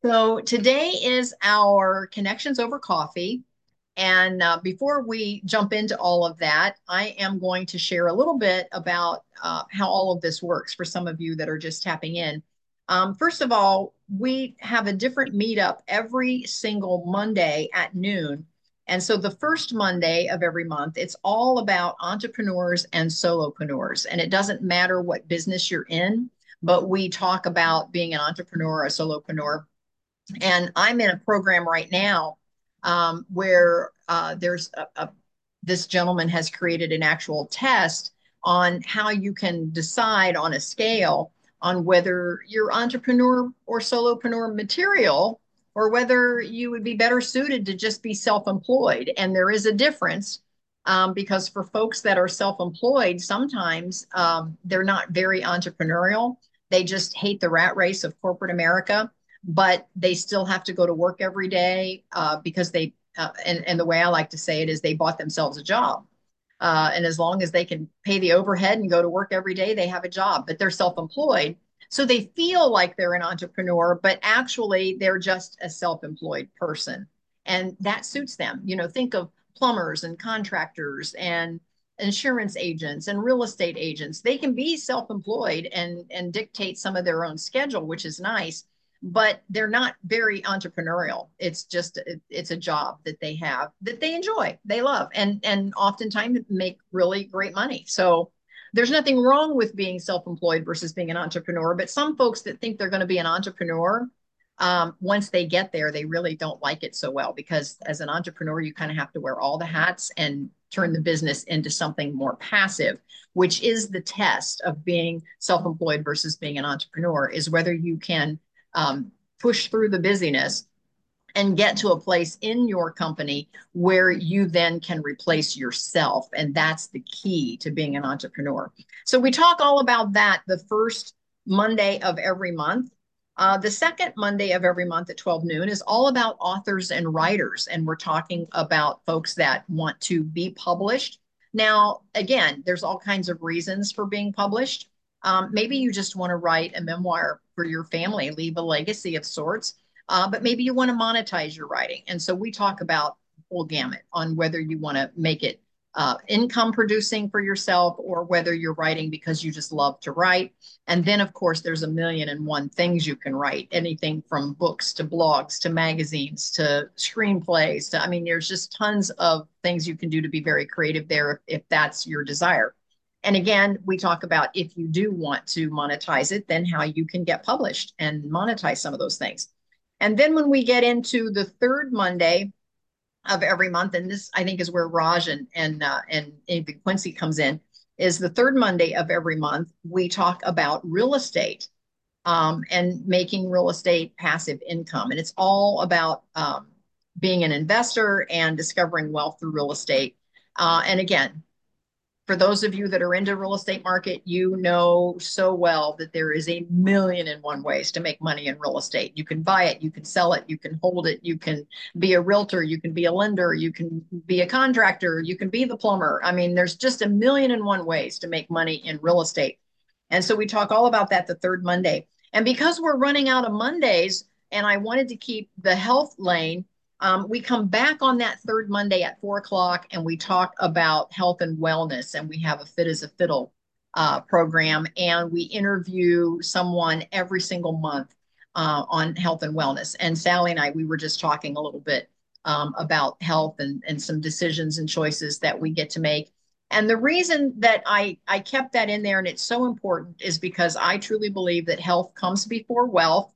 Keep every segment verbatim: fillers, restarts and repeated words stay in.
So today is our Connections Over Coffee. And uh, before we jump into all of that, I am going to share a little bit about uh, how all of this works for some of you that are just tapping in. Um, first of all, we have a different meetup every single Monday at noon. And so the first Monday of every month, it's all about entrepreneurs and solopreneurs. And it doesn't matter what business you're in, but we talk about being an entrepreneur, a solopreneur, and I'm in a program right now um, where uh, there's a, a, this gentleman has created an actual test on how you can decide on a scale on whether you're entrepreneur or solopreneur material, or whether you would be better suited to just be self-employed. And there is a difference, um, because for folks that are self-employed, sometimes um, they're not very entrepreneurial. They just hate the rat race of corporate America, but they still have to go to work every day uh, because they, uh, and, and the way I like to say it is they bought themselves a job. Uh, and as long as they can pay the overhead and go to work every day, they have a job, but they're self-employed. So they feel like they're an entrepreneur, but actually they're just a self-employed person. And that suits them. You know, think of plumbers and contractors and insurance agents and real estate agents. They can be self-employed and, and dictate some of their own schedule, which is nice, but they're not very entrepreneurial. It's just it's a job that they have that they enjoy, they love, and and oftentimes make really great money. So there's nothing wrong with being self-employed versus being an entrepreneur. But some folks that think they're going to be an entrepreneur, um, once they get there, they really don't like it so well, because as an entrepreneur, you kind of have to wear all the hats and turn the business into something more passive, which is the test of being self-employed versus being an entrepreneur, is whether you can um, push through the busyness and get to a place in your company where you then can replace yourself. And that's the key to being an entrepreneur. So we talk all about that the first Monday of every month. Uh, the second Monday of every month at twelve noon is all about authors and writers. And we're talking about folks that want to be published. Now, again, there's all kinds of reasons for being published. Um, maybe you just want to write a memoir for your family, leave a legacy of sorts, uh, but maybe you want to monetize your writing. And so we talk about full gamut on whether you want to make it uh, income producing for yourself, or whether you're writing because you just love to write. And then, of course, there's a million and one things you can write, anything from books to blogs to magazines to screenplays to, I mean, there's just tons of things you can do to be very creative there if, if that's your desire. And again, we talk about if you do want to monetize it, then how you can get published and monetize some of those things. And then when we get into the third Monday of every month, and this I think is where Raj and and uh, and Amy Quincy comes in, is the third Monday of every month, we talk about real estate, um, and making real estate passive income. And it's all about um, being an investor and discovering wealth through real estate. Uh, and again, for those of you that are into real estate market, you know so well that there is a million and one ways to make money in real estate. You can buy it, you can sell it, you can hold it, you can be a realtor, you can be a lender, you can be a contractor, you can be the plumber. I mean, there's just a million and one ways to make money in real estate. And so we talk all about that the third Monday. And because we're running out of Mondays, and I wanted to keep the health lane, um, we come back on that third Monday at four o'clock and we talk about health and wellness. And we have a Fit as a Fiddle uh, program, and we interview someone every single month uh, on health and wellness. And Sally and I, we were just talking a little bit um, about health and, and some decisions and choices that we get to make. And the reason that I, I kept that in there and it's so important is because I truly believe that health comes before wealth.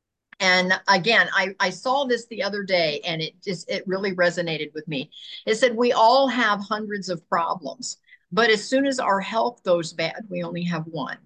And again, I, I saw this the other day and it just, it really resonated with me. It said, we all have hundreds of problems, but as soon as our health goes bad, we only have one,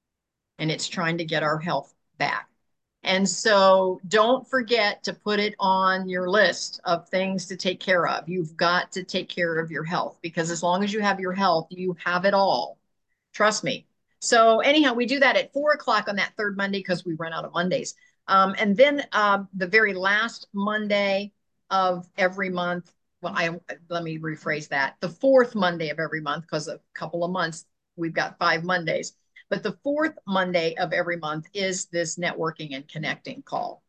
and it's trying to get our health back. And so don't forget to put it on your list of things to take care of. You've got to take care of your health, because as long as you have your health, you have it all. Trust me. So anyhow, we do that at four o'clock on that third Monday because we run out of Mondays. Um, and then um, the very last Monday of every month, well, I let me rephrase that. The fourth Monday of every month, because a couple of months, we've got five Mondays. But the fourth Monday of every month is this networking and connecting call.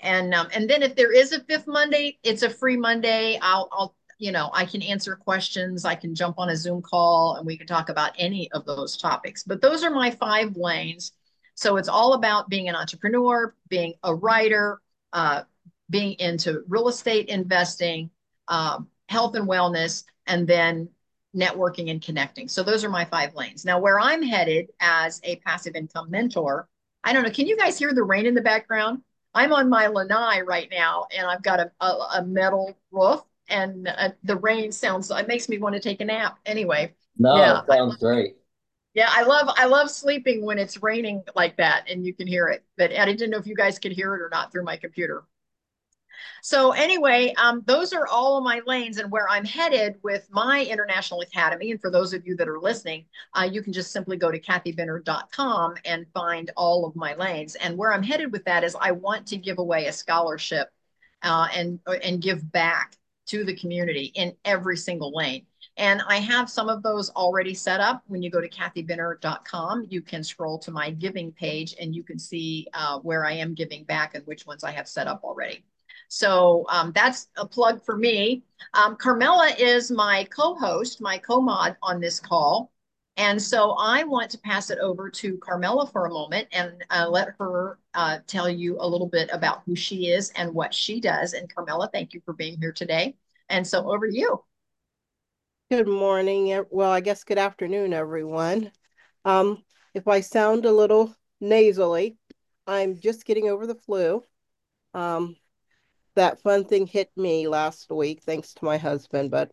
And um, and then if there is a fifth Monday, it's a free Monday. I'll I'll you know I can answer questions. I can jump on a Zoom call and we can talk about any of those topics. But those are my five lanes. So it's all about being an entrepreneur, being a writer, uh, being into real estate investing, um, health and wellness, and then networking and connecting. So those are my five lanes. Now, where I'm headed as a passive income mentor, I don't know. Can you guys hear the rain in the background? I'm on my lanai right now, and I've got a, a, a metal roof, and uh, the rain sounds. It makes me want to take a nap. Anyway, No, yeah, it sounds great. yeah, I love I love sleeping when it's raining like that, and you can hear it. But I didn't know if you guys could hear it or not through my computer. So anyway, um, those are all of my lanes and where I'm headed with my International Academy. And for those of you that are listening, uh, you can just simply go to kathy benner dot com and find all of my lanes. And where I'm headed with that is I want to give away a scholarship uh, and and give back to the community in every single lane. And I have some of those already set up. When you go to kathy benner dot com, you can scroll to my giving page and you can see uh, where I am giving back and which ones I have set up already. So um, that's a plug for me. Um, Carmela is my co-host, my co-mod on this call. And so I want to pass it over to Carmela for a moment and uh, let her uh, tell you a little bit about who she is and what she does. And Carmela, thank you for being here today. And so over to you. Good morning. ev- Well, I guess good afternoon, everyone. Um, if I sound a little nasally, I'm just getting over the flu. Um, that fun thing hit me last week, thanks to my husband, but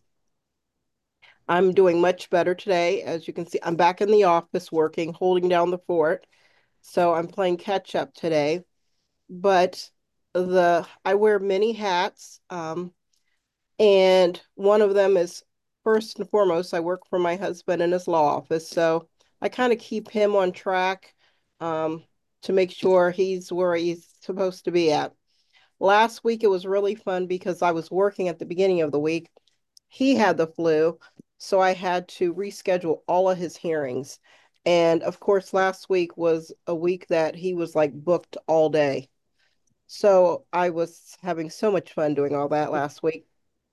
I'm doing much better today. As you can see, I'm back in the office working, holding down the fort. So I'm playing catch up today. But the I wear many hats. Um, And one of them is first and foremost, I work for my husband in his law office. So I kind of keep him on track um, to make sure he's where he's supposed to be at. Last week, it was really fun because I was working at the beginning of the week. He had the flu. So I had to reschedule all of his hearings. And of course, last week was a week that he was like booked all day. So I was having so much fun doing all that last week.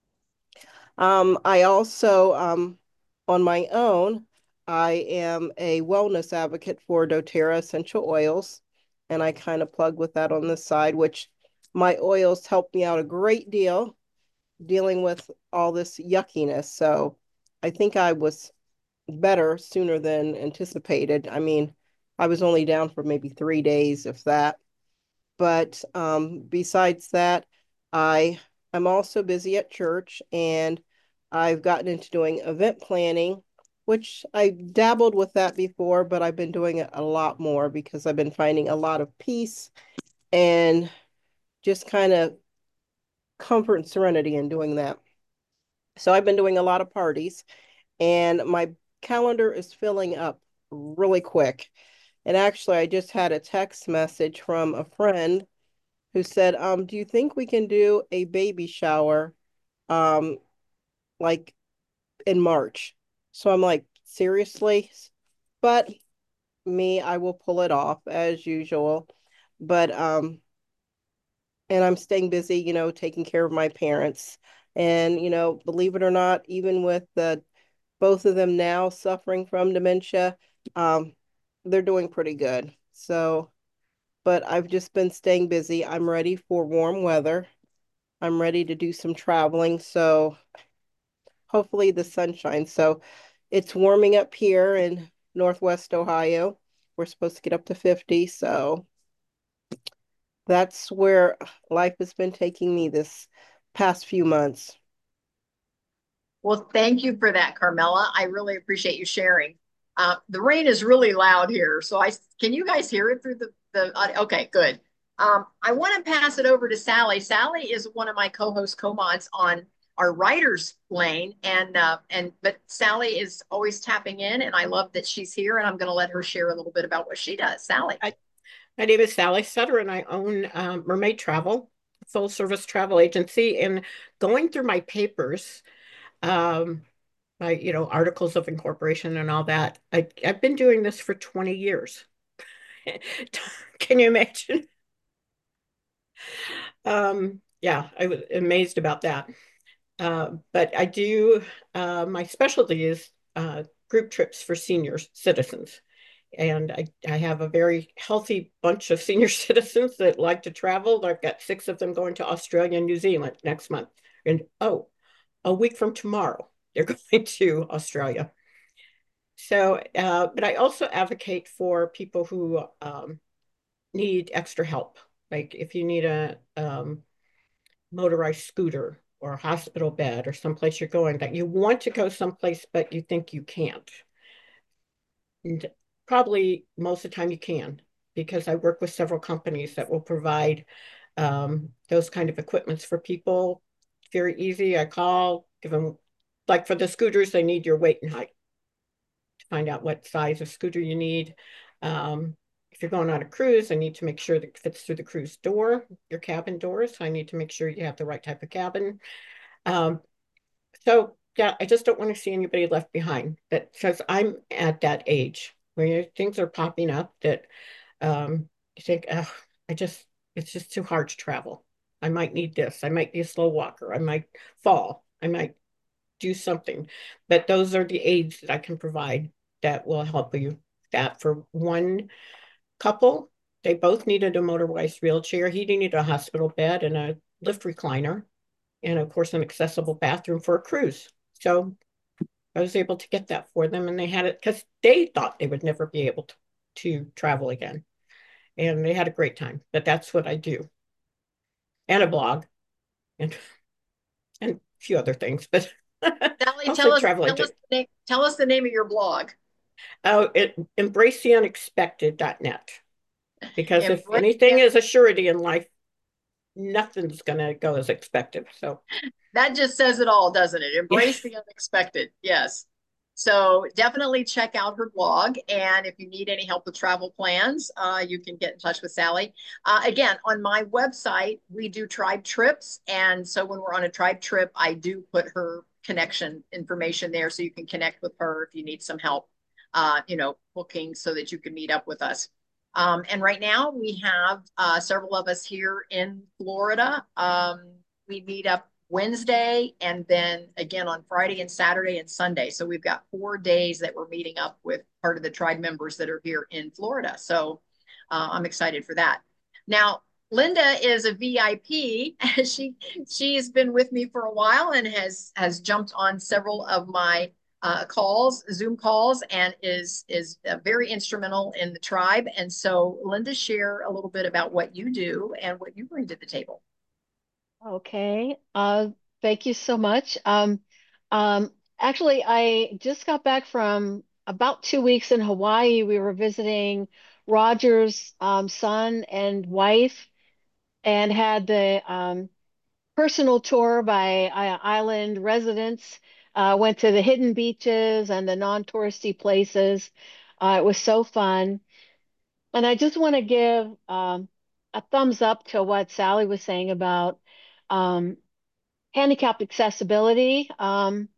Um, I also, um, on my own, I am a wellness advocate for doTERRA essential oils, and I kind of plug with that on the side, which my oils help me out a great deal dealing with all this yuckiness. So I think I was better sooner than anticipated. I mean, I was only down for maybe three days, if that. But um, besides that, I I'm also busy at church and I've gotten into doing event planning, which I dabbled with that before, but I've been doing it a lot more because I've been finding a lot of peace and just kind of comfort and serenity in doing that. So I've been doing a lot of parties and my calendar is filling up really quick. And actually, I just had a text message from a friend who said, um, do you think we can do a baby shower um like in March? So I'm like, seriously? But me, I will pull it off as usual. But um and I'm staying busy, you know, taking care of my parents. And, you know, believe it or not, even with the both of them now suffering from dementia, um, they're doing pretty good. So, but I've just been staying busy. I'm ready for warm weather. I'm ready to do some traveling. So hopefully the sunshine. So it's warming up here in Northwest Ohio. We're supposed to get up to fifty. So that's where life has been taking me this past few months. Well, thank you for that, Carmela. I really appreciate you sharing. Uh, the rain is really loud here, so I can you guys hear it through the the? Uh, okay, good. Um, I want to pass it over to Sally. Sally is one of my co-host co-mods on our writers lane, and uh, and but Sally is always tapping in, and I love that she's here, and I'm going to let her share a little bit about what she does. Sally. I, my name is Sally Sutter, and I own um, Mermaid Travel, full service travel agency. And going through my papers, um, my you know articles of incorporation and all that, I, I've been doing this for twenty years. Can you imagine? Um, yeah, I was amazed about that. Uh, but I do, uh, my specialty is uh, group trips for senior citizens. And I, I have a very healthy bunch of senior citizens that like to travel. I've got six of them going to Australia and New Zealand next month. And oh, a week from tomorrow, they're going to Australia. So, uh, but I also advocate for people who um, need extra help. Like if you need a um, motorized scooter or a hospital bed or someplace you're going that you want to go someplace, but you think you can't. And probably most of the time you can, because I work with several companies that will provide um, those kind of equipments for people. Very easy. I call, give them, like for the scooters, they need your weight and height to find out what size of scooter you need. Um, if you're going on a cruise, I need to make sure that it fits through the cruise door, your cabin doors. I need to make sure you have the right type of cabin. Um, so yeah, I just don't want to see anybody left behind. That because I'm at that age where things are popping up that um, you think, oh, I just it's just too hard to travel. I might need this. I might be a slow walker. I might fall. I might do something. But those are the aids that I can provide that will help you. That for one couple, they both needed a motorized wheelchair. He needed a hospital bed and a lift recliner, and of course, an accessible bathroom for a cruise. So I was able to get that for them, and they had it because they thought they would never be able to, to travel again. And they had a great time. But that's what I do, and a blog, and and a few other things, but Sally, tell mostly us travel tell us agent. the name, tell us the name of your blog. Oh, it embrace the unexpected dot net. Because if Embrace anything the is a surety in life, nothing's gonna go as expected. So That just says it all, doesn't it? yeah. Embrace the unexpected. Yes. So definitely check out her blog. And if you need any help with travel plans, uh, you can get in touch with Sally. Uh, again, on my website, we do tribe trips. And so when we're on a tribe trip, I do put her connection information there so you can connect with her if you need some help, uh, you know, booking so that you can meet up with us. Um, and right now we have uh, several of us here in Florida. Um, we meet up Wednesday and then again on Friday and Saturday and Sunday. So we've got four days that we're meeting up with part of the tribe members that are here in Florida. So uh, I'm excited for that. Now, Linda is a V I P. she she's been with me for a while and has has jumped on several of my uh, calls, Zoom calls, and is is uh, very instrumental in the tribe. And so, Linda, share a little bit about what you do and what you bring to the table. Okay. Uh, thank you so much. Um, um, actually, I just got back from about two weeks in Hawaii. We were visiting Roger's um, son and wife and had the um, personal tour by uh, island residents. Uh, went to the hidden beaches and the non-touristy places. Uh, it was so fun. And I just want to give um, a thumbs up to what Sally was saying about um, handicapped accessibility. Um,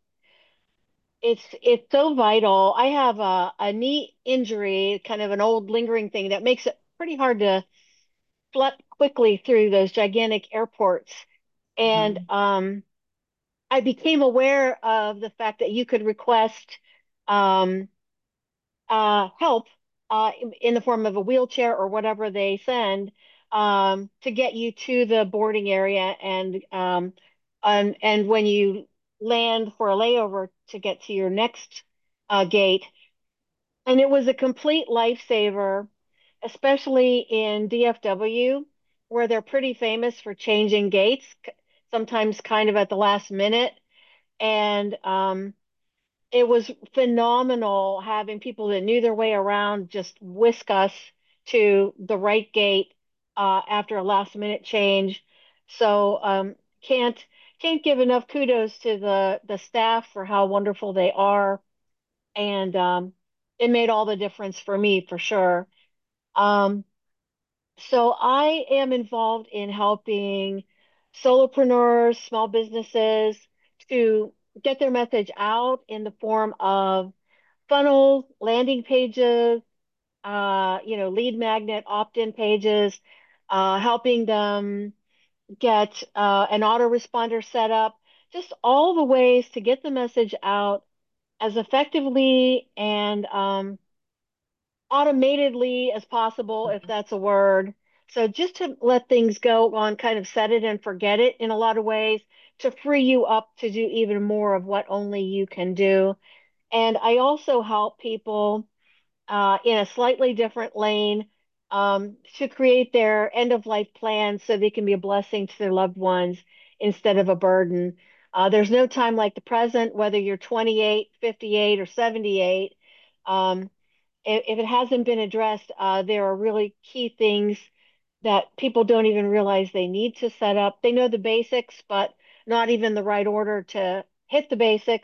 it's it's so vital. I have a, a knee injury, kind of an old lingering thing that makes it pretty hard to flit quickly through those gigantic airports. And Mhm. um, I became aware of the fact that you could request um, uh, help uh, in, in the form of a wheelchair or whatever they send um, to get you to the boarding area and um, and and when you land for a layover to get to your next uh, gate. And it was a complete lifesaver, especially in D F W, where they're pretty famous for changing gates, sometimes kind of at the last minute. And um, it was phenomenal having people that knew their way around just whisk us to the right gate uh, after a last minute change. So um, can't can't give enough kudos to the the staff for how wonderful they are, and um, it made all the difference for me for sure. Um, so I am involved in helping solopreneurs, small businesses to get their message out in the form of funnels, landing pages, uh, you know, lead magnet, opt-in pages, uh, helping them get uh, an autoresponder set up, just all the ways to get the message out as effectively and um, automatedly as possible, if that's a word. So just to let things go on, kind of set it and forget it in a lot of ways to free you up to do even more of what only you can do. And I also help people uh, in a slightly different lane um, to create their end of life plans so they can be a blessing to their loved ones instead of a burden. Uh, there's no time like the present, whether you're twenty-eight, fifty-eight, or seventy-eight. Um, if, if it hasn't been addressed, uh, there are really key things that people don't even realize they need to set up. They know the basics, but not even the right order to hit the basics.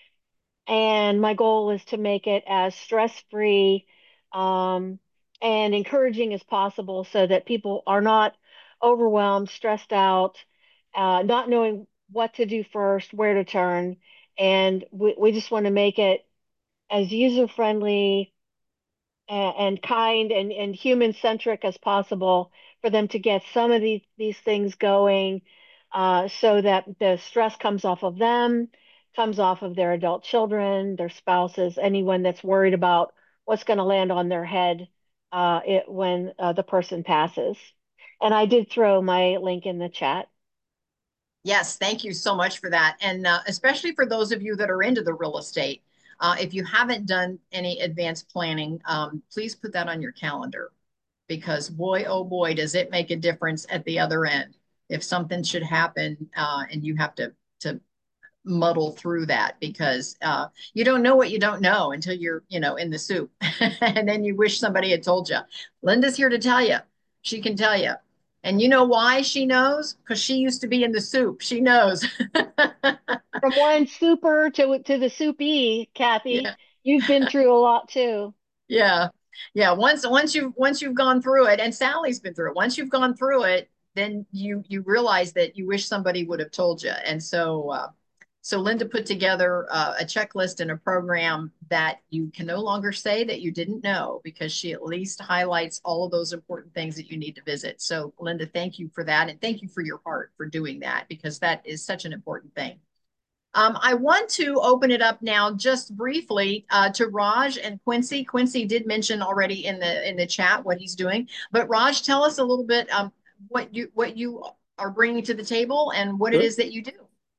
And my goal is to make it as stress-free um, and encouraging as possible so that people are not overwhelmed, stressed out, uh, not knowing what to do first, where to turn. And we, we just want to make it as user-friendly and, and kind and, and human centric as possible for them to get some of these, these things going uh, so that the stress comes off of them, comes off of their adult children, their spouses, anyone that's worried about what's going to land on their head uh, it, when uh, the person passes. And I did throw my link in the chat. Yes, thank you so much for that. And uh, especially for those of you that are into the real estate, uh, if you haven't done any advanced planning, um, please put that on your calendar because boy, oh boy, does it make a difference at the other end. If something should happen uh, and you have to, to muddle through that because uh, you don't know what you don't know until you're, you know, in the soup. And then you wish somebody had told you. Linda's here to tell you. She can tell you. And you know why she knows? Because she used to be in the soup. She knows. From one super to to the soupy, Kathy, Yeah. you've been through a lot too. Yeah. Yeah. Once once you once you've gone through it, and Sally's been through it, once you've gone through it, then you you realize that you wish somebody would have told you. And so uh, so Linda put together uh, a checklist and a program that you can no longer say that you didn't know because she at least highlights all of those important things that you need to visit. So Linda, thank you for that. And thank you for your heart for doing that because that is such an important thing. Um, I want to open it up now just briefly uh, to Raj and Quincy. Quincy did mention already in the in the chat what he's doing, but Raj, tell us a little bit um, what you what you are bringing to the table and what it Sure. is that you do.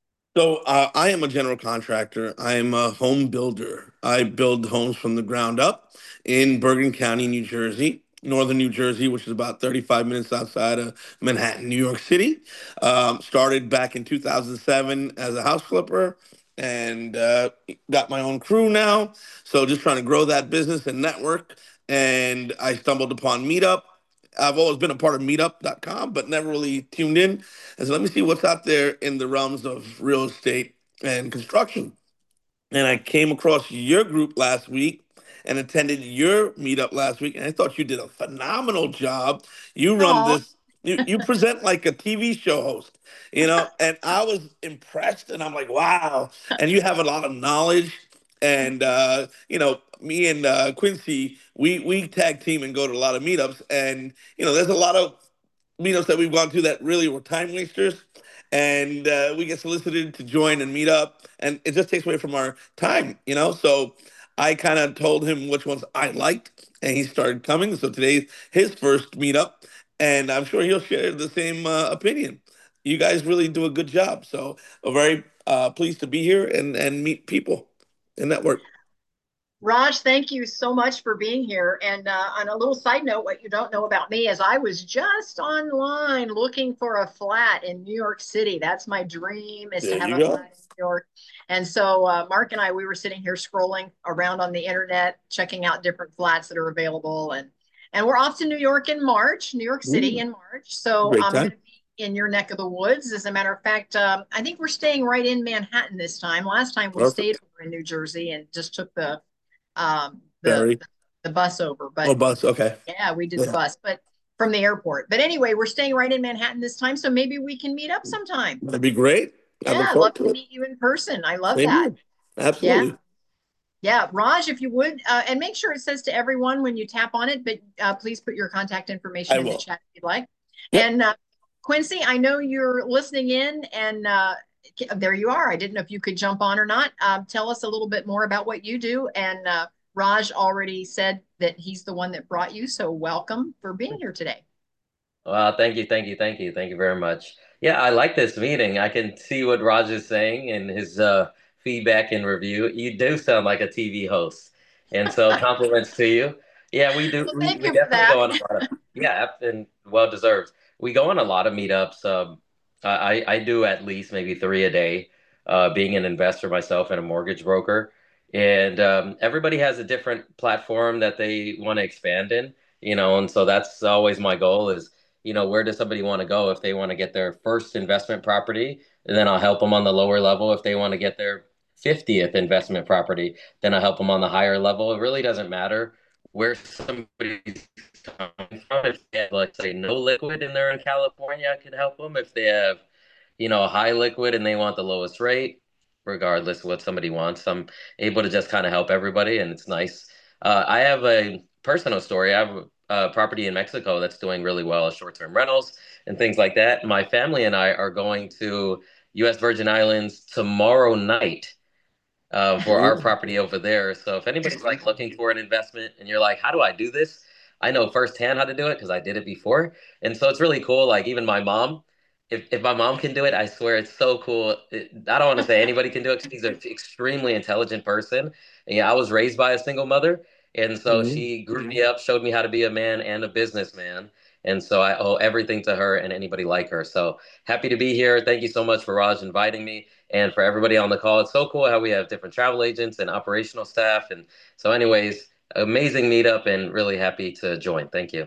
So uh, I am a general contractor. I am a home builder. I build homes from the ground up in Bergen County, New Jersey, northern New Jersey, which is about thirty-five minutes outside of Manhattan, New York City. Um, started back in two thousand seven as a house flipper and uh, got my own crew now. So just trying to grow that business and network. And I stumbled upon Meetup. I've always been a part of meetup dot com, but never really tuned in. And so let me see what's out there in the realms of real estate and construction. And I came across your group last week and attended your meetup last week. And I thought you did a phenomenal job. You run Oh, this, you, you present like a T V show host, you know, and I was impressed and I'm like, wow. And you have a lot of knowledge. And, uh, you know, me and uh, Quincy, we, we tag team and go to a lot of meetups. And, you know, there's a lot of meetups that we've gone to that really were time wasters. And uh, we get solicited to join and meet up, and it just takes away from our time, you know. So I kind of told him which ones I liked, and he started coming. So today's his first meetup, and I'm sure he'll share the same uh, opinion. You guys really do a good job. So I'm very uh, pleased to be here and and meet people and network. Raj, thank you so much for being here. And uh, on a little side note, what you don't know about me is I was just online looking for a flat in New York City. That's my dream is to There have you a go. flat in New York. And so uh, Mark and I, we were sitting here scrolling around on the internet, checking out different flats that are available. And and we're off to New York in March, New York City Ooh, in March. So great I'm going time. to be in your neck of the woods. As a matter of fact, um, I think we're staying right in Manhattan this time. Last time we stayed Perfect. over in New Jersey and just took the um, the, Very. the bus over. Oh, But bus. Okay. yeah, we did the Yeah, bus, but from the airport. But anyway, we're staying right in Manhattan this time, so maybe we can meet up sometime. that'd be great. I Yeah, look I'd love forward to to it. meet you in person. I love Same that. here. Yeah, Absolutely. yeah. Raj, if you would, uh, and make sure it says to everyone when you tap on it, but uh, please put your contact information I in the will. chat if you'd like. Yep. And uh, Quincy, I know you're listening in, and uh, there you are. I didn't know if you could jump on or not. Um, tell us a little bit more about what you do. And uh, Raj already said that he's the one that brought you, so welcome for being here today. Well, thank you, thank you, thank you, thank you very much. Yeah, I like this meeting. I can see what Raj is saying in his uh, feedback and review. You do sound like a T V host, and so compliments to you. Yeah, we do. Well, We, thank we you for definitely that. go on a lot of yeah, and well deserved. We go on a lot of meetups. Um, I I do at least maybe three a day. Uh, being an investor myself and a mortgage broker, and um, everybody has a different platform that they want to expand in. You know, and so that's always my goal is you know, where does somebody want to go if they want to get their first investment property? And then I'll help them on the lower level. If they want to get their fiftieth investment property, then I'll help them on the higher level. It really doesn't matter where somebody's coming from. If they have, let's say, no liquid and they're in California, I can help them. If they have, you know, high liquid and they want the lowest rate, regardless of what somebody wants, I'm able to just kind of help everybody, and it's nice. Uh, I have a personal story. I have a property in Mexico that's doing really well, short-term rentals and things like that. My family and I are going to U S. Virgin Islands tomorrow night uh, for our property over there. So if anybody's like looking for an investment and you're like, how do I do this? I know firsthand how to do it because I did it before. And so it's really cool. Like even my mom, if, if my mom can do it, I swear it's so cool. It, I don't want to say anybody can do it. She's an extremely intelligent person. And yeah, I was raised by a single mother. And so Mhm. she grew me up, showed me how to be a man and a businessman. And so I owe everything to her and anybody like her. So happy to be here. Thank you so much for Raj inviting me. And for everybody on the call, it's so cool how we have different travel agents and operational staff. And so, anyways, amazing meetup and really happy to join. Thank you.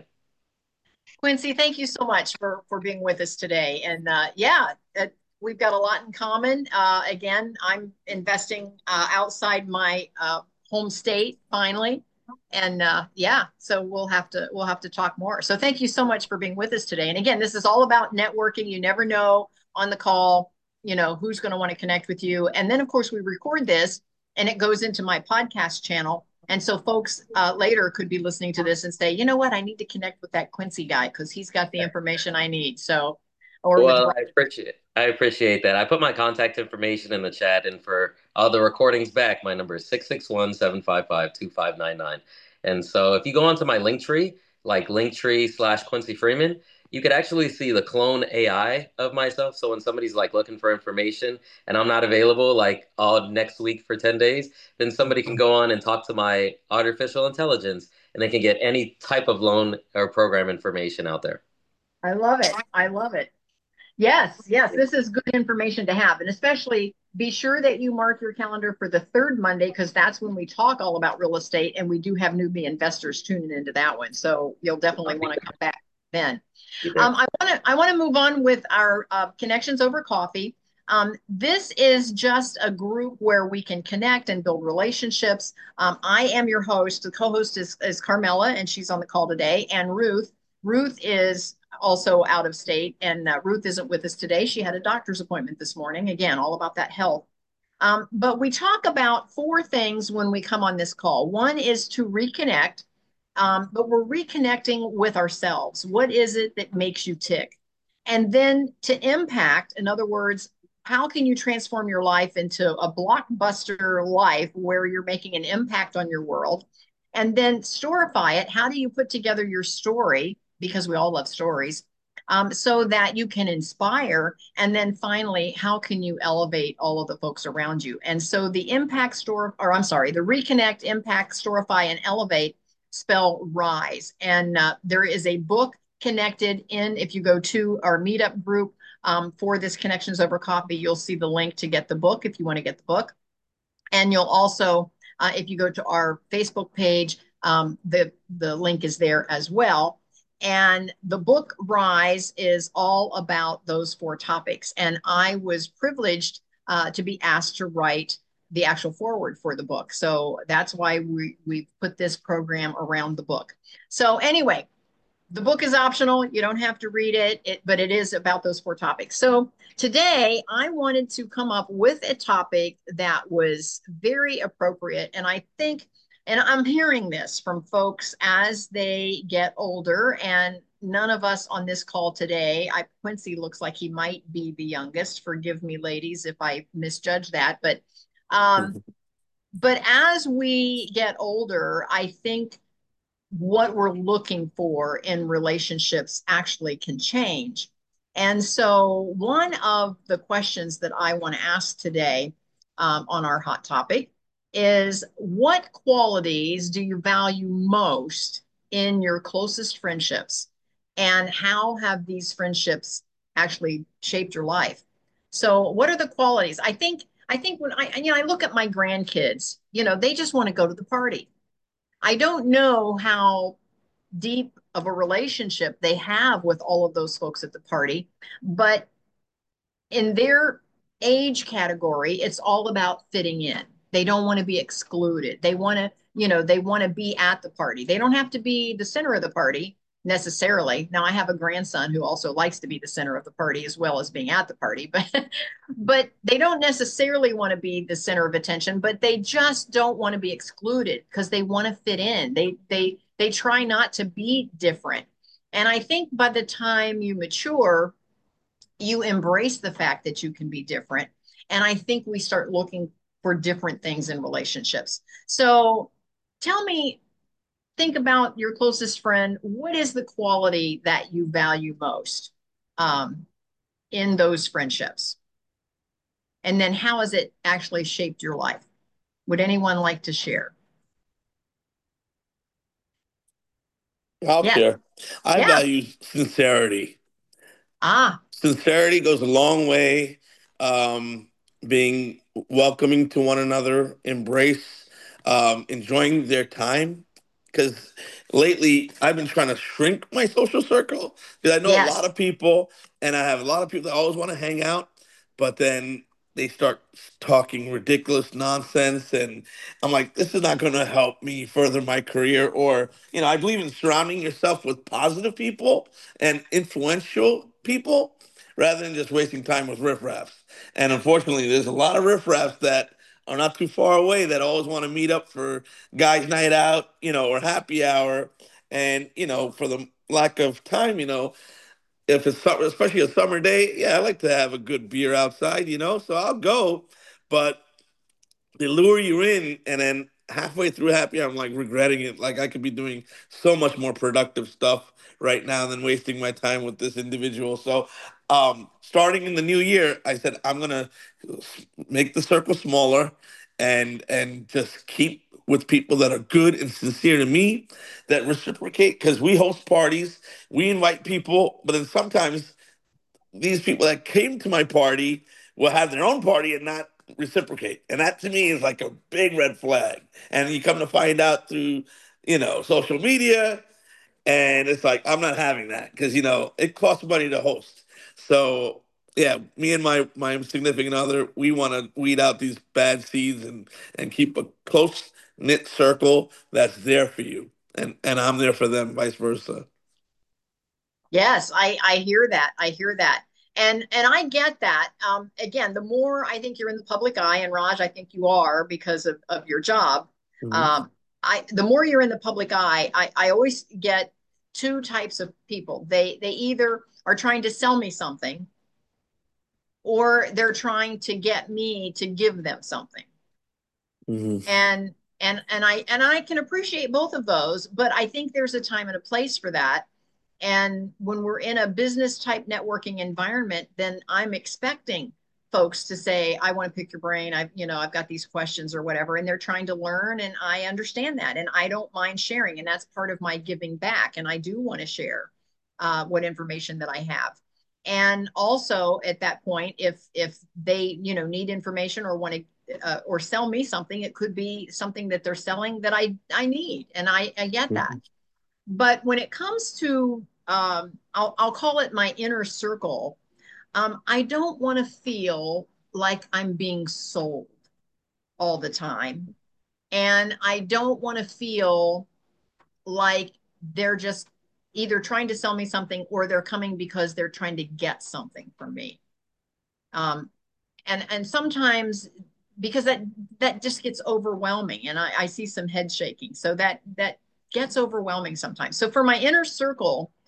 Quincy, thank you so much for for being with us today. And uh, yeah, uh, we've got a lot in common. Uh, again, I'm investing uh, outside my uh, home state finally, and uh, yeah, so we'll have to we'll have to talk more. So thank you so much for being with us today. And again, this is all about networking. You never know on the call, you know, who's going to want to connect with you. And then of course we record this, and it goes into my podcast channel. And so folks uh, later could be listening to this and say, you know what, I need to connect with that Quincy guy because he's got the information I need. So, or with Well, I appreciate I appreciate that. I put my contact information in the chat, and for all the recordings back, my number is six six one, seven five five, two five nine nine. And so if you go onto my link tree, like Linktree slash Quincy Freeman, you could actually see the clone A I of myself. So when somebody's like looking for information and I'm not available like all next week for ten days, then somebody can go on and talk to my artificial intelligence and they can get any type of loan or program information out there. I love it. I love it. Yes, yes, this is good information to have. And especially be sure that you mark your calendar for the third Monday because that's when we talk all about real estate. And we do have newbie investors tuning into that one. So you'll definitely want to come back then. Um, I want to I want to move on with our uh, connections over coffee. Um, this is just a group where we can connect and build relationships. Um, I am your host. The co-host is, is Carmela, and she's on the call today. And Ruth. Ruth is also out of state, and uh, Ruth isn't with us today. She had a doctor's appointment this morning. Again, all about that health. Um, but we talk about four things when we come on this call. One is to reconnect, um, but we're reconnecting with ourselves. What is it that makes you tick? And then to impact, in other words, how can you transform your life into a blockbuster life where you're making an impact on your world? And then storify it. How do you put together your story? Because we all love stories, um, so that you can inspire. And then finally, how can you elevate all of the folks around you? And so the impact store, or I'm sorry, the reconnect, impact, storify, and elevate spell rise. And uh, there is a book connected in, if you go to our meetup group um, for this Connections Over Coffee, you'll see the link to get the book if you want to get the book. And you'll also, uh, if you go to our Facebook page, um, the, the link is there as well. And the book Rise is all about those four topics. And I was privileged uh, to be asked to write the actual foreword for the book. So that's why we, we put this program around the book. So anyway, the book is optional. You don't have to read it, it, but it is about those four topics. So today I wanted to come up with a topic that was very appropriate. And I think, and I'm hearing this from folks as they get older and none of us on this call today, I, Quincy looks like he might be the youngest. Forgive me, ladies, if I misjudge that. But, um, but as we get older, I think what we're looking for in relationships actually can change. And so, one of the questions that I want to ask today um, on our hot topic is, what qualities do you value most in your closest friendships? And how have these friendships actually shaped your life? So, what are the qualities? I think, I think when I, you know, I look at my grandkids, you know, they just want to go to the party. I don't know how deep of a relationship they have with all of those folks at the party, but in their age category, it's all about fitting in. They don't want to be excluded. They want to, you know, they want to be at the party. They don't have to be the center of the party necessarily. Now I have a grandson who also likes to be the center of the party as well as being at the party, but but they don't necessarily want to be the center of attention, but they just don't want to be excluded because they want to fit in. They they they try not to be different. And I think by the time you mature, you embrace the fact that you can be different. And I think we start looking for different things in relationships. So tell me, think about your closest friend. What is the quality that you value most um, in those friendships? And then how has it actually shaped your life? Would anyone like to share? I'll Yeah. share. I Yeah. value sincerity. Ah, Sincerity goes a long way. Um, being welcoming to one another, embrace, um, enjoying their time. Because lately I've been trying to shrink my social circle because I know a lot yes. of people, and I have a lot of people that always want to hang out, but then they start talking ridiculous nonsense, and I'm like, this is not going to help me further my career. Or, you know, I believe in surrounding yourself with positive people and influential people rather than just wasting time with riffraffs. And unfortunately, there's a lot of riffraffs that are not too far away that always want to meet up for guys' night out, you know, or happy hour. And, you know, for the lack of time, you know, if it's summer, especially a summer day, yeah, I like to have a good beer outside, you know, so I'll go. But they lure you in, and then halfway through happy hour, I'm like regretting it. Like I could be doing so much more productive stuff right now than wasting my time with this individual. So um starting in the new year, I said I'm gonna make the circle smaller and and just keep with people that are good and sincere to me, that reciprocate, because we host parties, we invite people, but then sometimes these people that came to my party will have their own party and not reciprocate. And that to me is like a big red flag. And you come to find out through, you know, social media, and it's like, I'm not having that because, you know, it costs money to host. So, yeah, me and my, my significant other, we want to weed out these bad seeds and, and keep a close knit circle that's there for you. And, and I'm there for them, vice versa. Yes, I I hear that. I hear that. And and I get that. Um, again, the more I think you're in the public eye, and Raj, I think you are because of, of your job. Mhm. Um, I the more you're in the public eye, I, I always get two types of people. They they either are trying to sell me something or they're trying to get me to give them something. Mhm. And and and I and I can appreciate both of those, but I think there's a time and a place for that. And when we're in a business type networking environment, then I'm expecting folks to say, I want to pick your brain. I've, you know, I've got these questions or whatever, and they're trying to learn. And I understand that. And I don't mind sharing. And that's part of my giving back. And I do want to share uh, what information that I have. And also at that point, if if they, you know, need information or want to uh, or sell me something, it could be something that they're selling that I I need. And I, I get that. Mhm. But when it comes to, um, I'll, I'll call it my inner circle, um, I don't want to feel like I'm being sold all the time. And I don't want to feel like they're just either trying to sell me something or they're coming because they're trying to get something from me. Um, and and sometimes because that that just gets overwhelming and I, I see some head shaking. So that that gets overwhelming sometimes. So for my inner circle,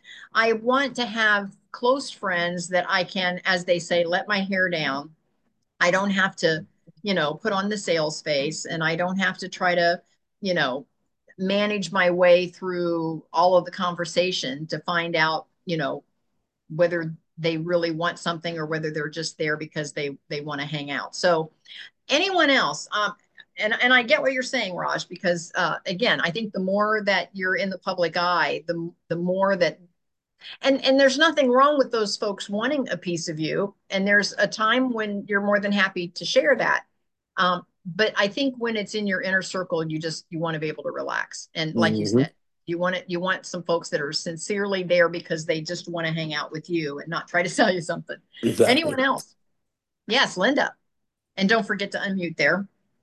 I want to have close friends that I can, as they say, let my hair down. I don't have to, you know, put on the sales face, and I don't have to try to, you know, manage my way through all of the conversation to find out, you know, whether they really want something or whether they're just there because they they want to hang out. So anyone else? Um, and and I get what you're saying, Raj, because uh, again, I think the more that you're in the public eye, the the more that and and there's nothing wrong with those folks wanting a piece of you, and there's a time when you're more than happy to share that. Um, but I think when it's in your inner circle, you just you want to be able to relax, and like you Mm-hmm. said, you want it. You want some folks that are sincerely there because they just want to hang out with you and not try to sell you something. Exactly. Anyone else? Yes, Linda. And don't forget to unmute there.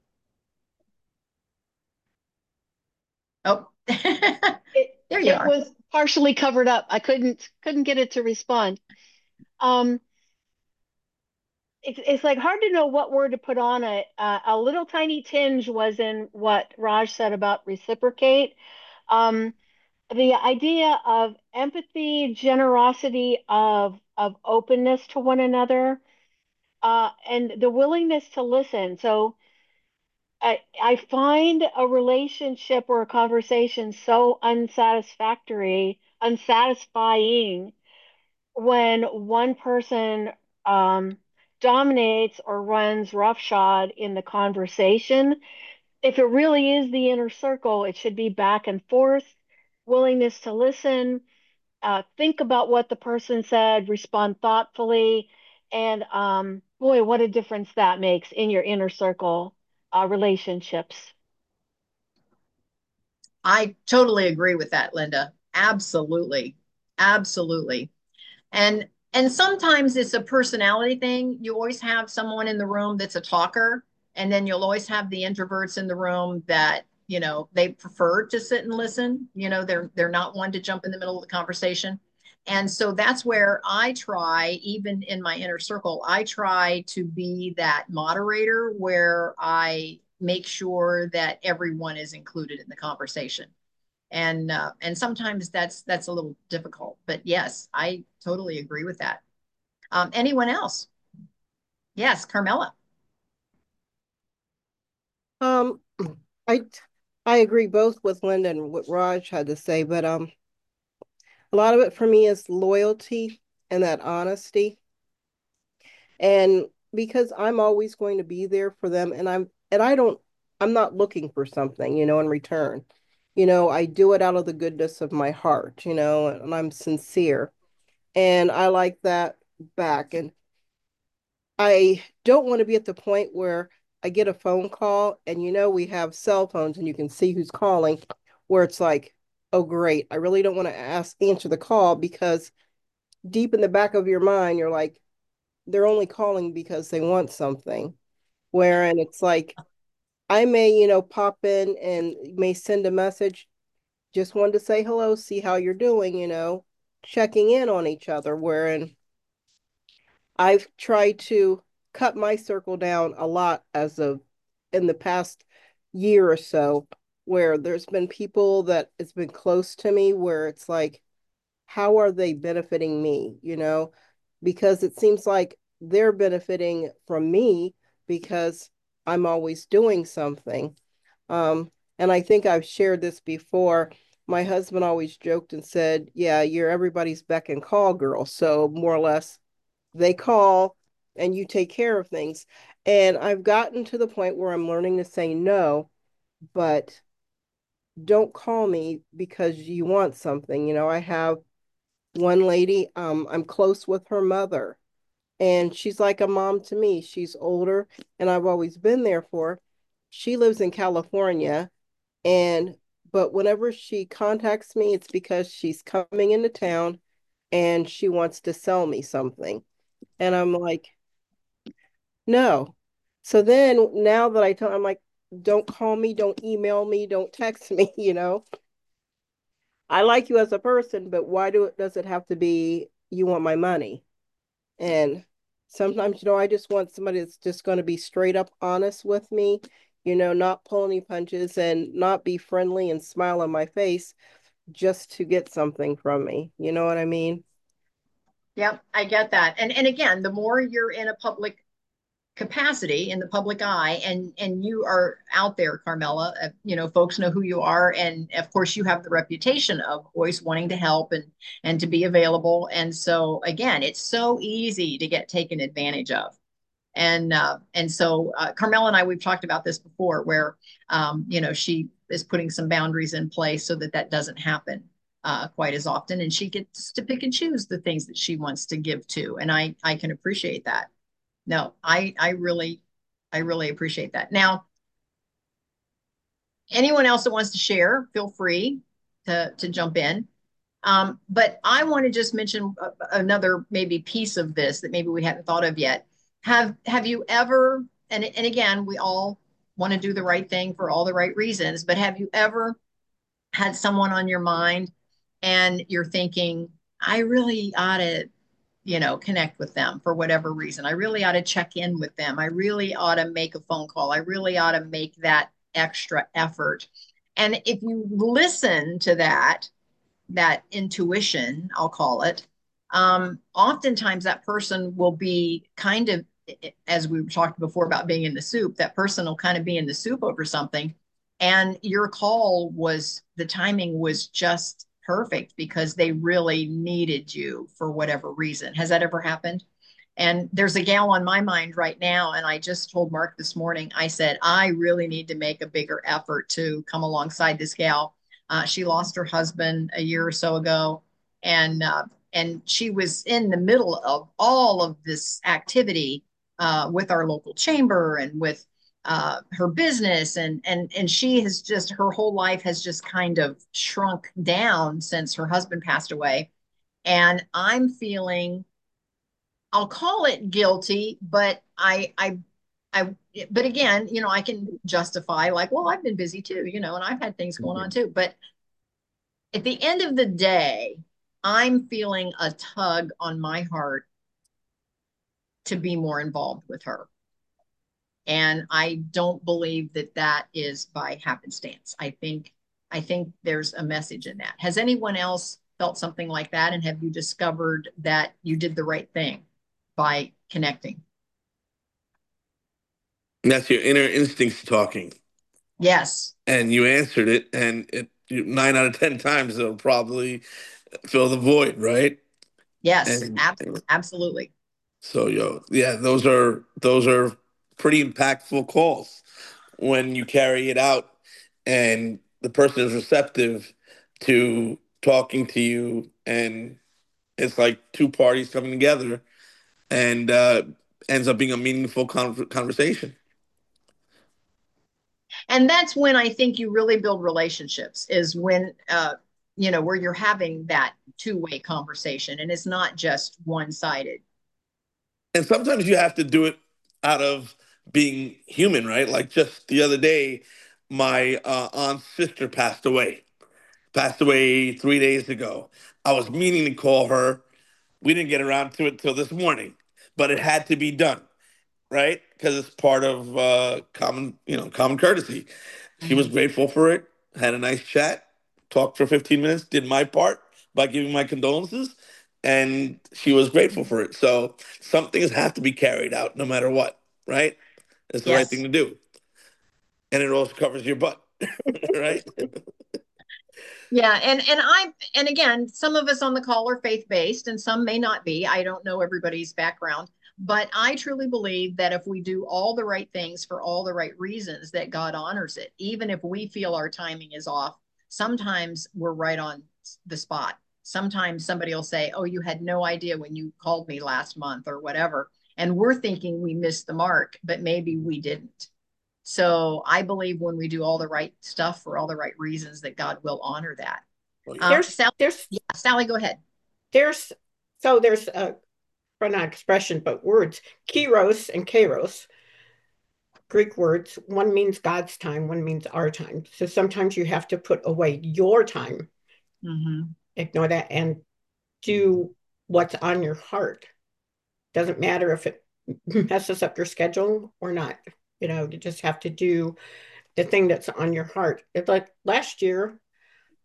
Oh, It there you it are. was partially covered up. I couldn't couldn't get it to respond. Um, it's it's like hard to know what word to put on it. Uh, a little tiny tinge was in what Raj said about reciprocate. Um, the idea of empathy, generosity, of of openness to one another, uh, and the willingness to listen. So I I find a relationship or a conversation so unsatisfactory, unsatisfying when one person um, dominates or runs roughshod in the conversation. If it really is the inner circle, it should be back and forth, willingness to listen, uh, think about what the person said, respond thoughtfully, and um, boy, what a difference that makes in your inner circle uh, relationships. I totally agree with that, Linda. Absolutely. Absolutely. And and sometimes it's a personality thing. You always have someone in the room that's a talker, and then you'll always have the introverts in the room that, you know, they prefer to sit and listen. You know, they're they're not one to jump in the middle of the conversation. And so that's where I try, even in my inner circle, I try to be that moderator where I make sure that everyone is included in the conversation. And uh, and sometimes that's that's a little difficult, but yes, I totally agree with that. Um, anyone else? Yes, Carmela. Um, I I agree both with Linda and what Raj had to say, but um, a lot of it for me is loyalty and that honesty. And because I'm always going to be there for them, and I'm and I don't I'm not looking for something, you know, in return. You know, I do it out of the goodness of my heart, you know, and I'm sincere. And I like that back. And I don't want to be at the point where I get a phone call and you know we have cell phones and you can see who's calling, where it's like, oh great, I really don't want to ask answer the call because deep in the back of your mind you're like, they're only calling because they want something. Wherein it's like I may, you know, pop in and may send a message, just wanted to say hello, see how you're doing, you know, checking in on each other. Wherein I've tried to cut my circle down a lot as of in the past year or so, where there's been people that it's been close to me where it's like, how are they benefiting me, you know? Because it seems like they're benefiting from me because I'm always doing something. Um, and I think I've shared this before. My husband always joked and said, yeah, you're everybody's beck and call girl. So more or less, they call and you take care of things. And I've gotten to the point where I'm learning to say no, but don't call me because you want something. You know, I have one lady, um, I'm close with her mother, and she's like a mom to me. She's older, and I've always been there for her. She lives in California, and but whenever she contacts me, it's because she's coming into town and she wants to sell me something. And I'm like, no. So then now that I tell, I'm like, don't call me, don't email me, don't text me, you know. I like you as a person, but why do it does it have to be you want my money? And sometimes, you know, I just want somebody that's just going to be straight up honest with me, you know, not pull any punches and not be friendly and smile on my face, just to get something from me. You know what I mean? Yep, I get that. And and again, the more you're in a public capacity in the public eye and and you are out there, Carmela, uh, you know, folks know who you are, and of course you have the reputation of always wanting to help and and to be available. And so again, it's so easy to get taken advantage of. And uh, and so uh, Carmela and I, we've talked about this before, where um, you know, she is putting some boundaries in place so that that doesn't happen uh, quite as often, and she gets to pick and choose the things that she wants to give to, and I I can appreciate that. No, I I really I really appreciate that. Now, anyone else that wants to share, feel free to to jump in. Um, but I want to just mention another maybe piece of this that maybe we hadn't thought of yet. Have have you ever, and and again, we all want to do the right thing for all the right reasons, but have you ever had someone on your mind and you're thinking, I really ought to, you know, connect with them for whatever reason. I really ought to check in with them. I really ought to make a phone call. I really ought to make that extra effort. And if you listen to that, that intuition, I'll call it, um, oftentimes that person will be kind of, as we talked before about being in the soup, that person will kind of be in the soup over something. And your call was, the timing was just perfect because they really needed you for whatever reason. Has that ever happened? And there's a gal on my mind right now. And I just told Mark this morning, I said, I really need to make a bigger effort to come alongside this gal. Uh, she lost her husband a year or so ago. And, uh, and she was in the middle of all of this activity uh, with our local chamber and with uh, her business. And, and, and she has just, her whole life has just kind of shrunk down since her husband passed away. And I'm feeling, I'll call it guilty, but I, I, I, but again, you know, I can justify like, well, I've been busy too, you know, and I've had things going on too. But at the end of the day, I'm feeling a tug on my heart to be more involved with her. And I don't believe that that is by happenstance. I think, I think there's a message in that. Has anyone else felt something like that? And have you discovered that you did the right thing by connecting? That's your inner instincts talking. Yes. And you answered it, and it nine out of ten times it'll probably fill the void, right? Yes, And, ab and absolutely. so, yo, yeah, those are those are pretty impactful calls when you carry it out, and the person is receptive to talking to you, and it's like two parties coming together, and uh, ends up being a meaningful con- conversation. And that's when I think you really build relationships, is when uh, you know, where you're having that two-way conversation and it's not just one-sided. And sometimes you have to do it out of being human, right? Like just the other day, my uh, aunt's sister passed away. Passed away three days ago. I was meaning to call her. We didn't get around to it till this morning, but it had to be done, right? Because it's part of uh, common, you know, common courtesy. She was Mhm. grateful for it. Had a nice chat. Talked for fifteen minutes. Did my part by giving my condolences, and she was grateful for it. So some things have to be carried out, no matter what, right? It's the right thing Yes. to do, and it also covers your butt, right? Yeah, and and I and again, some of us on the call are faith-based and some may not be. I don't know everybody's background, but I truly believe that if we do all the right things for all the right reasons, that God honors it. Even if we feel our timing is off, sometimes we're right on the spot. Sometimes somebody will say, "Oh, you had no idea when you called me last month," or whatever. And we're thinking we missed the mark, but maybe we didn't. So I believe when we do all the right stuff for all the right reasons, that God will honor that. Oh yeah. Um, There's Sally, there's yeah, Sally, go ahead. there's so there's a well, not expression, but words, kairos and kairos, Greek words. One means God's time, one means our time. So sometimes you have to put away your time, Mm-hmm. ignore that, and do what's on your heart. Doesn't matter if it messes up your schedule or not. You know, you just have to do the thing that's on your heart. It's like last year,